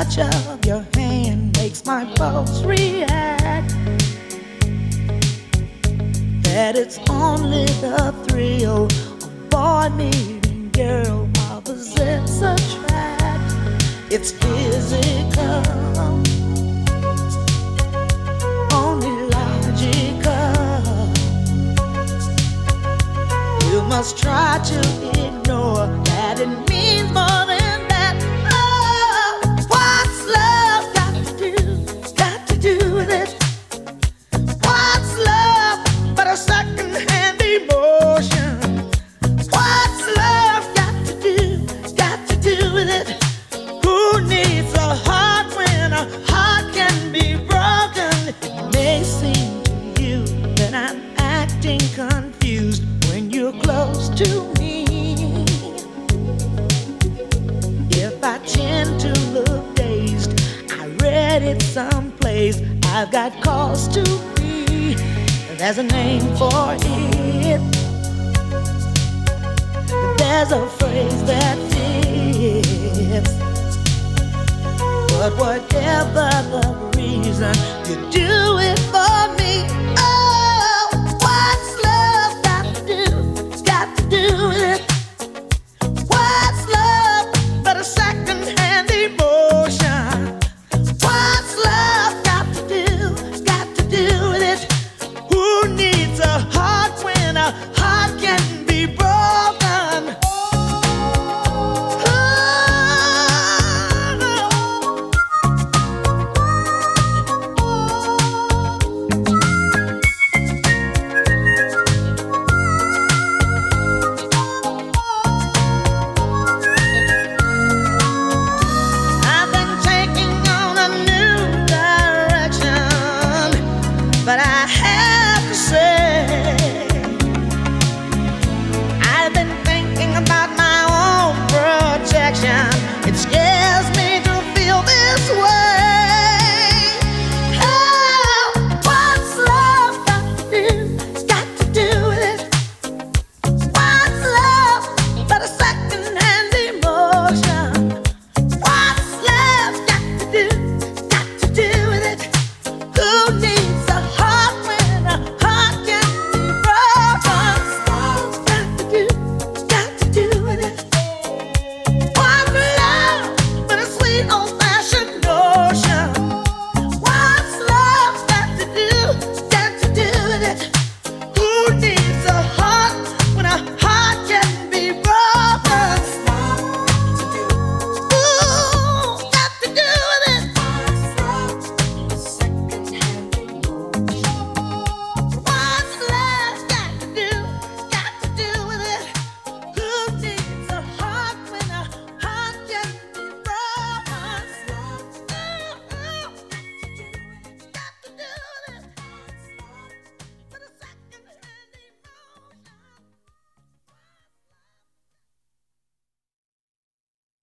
touch of your hand makes my pulse react. That it's only the thrill of boy meeting girl opposites attract. It's physical, only logical. You must try to ignore that it means more than that. Oh, what's love got to do with it? What's love but a second-hand emotion? What's love got to do with it? Who needs a heart when a heart can be broken? It may seem to you that I'm acting confused when you're close to me. If I tend to look dazed, I read it someplace. I've got cause to be. There's a name for it. There's a phrase that fits. But whatever the reason, you do it for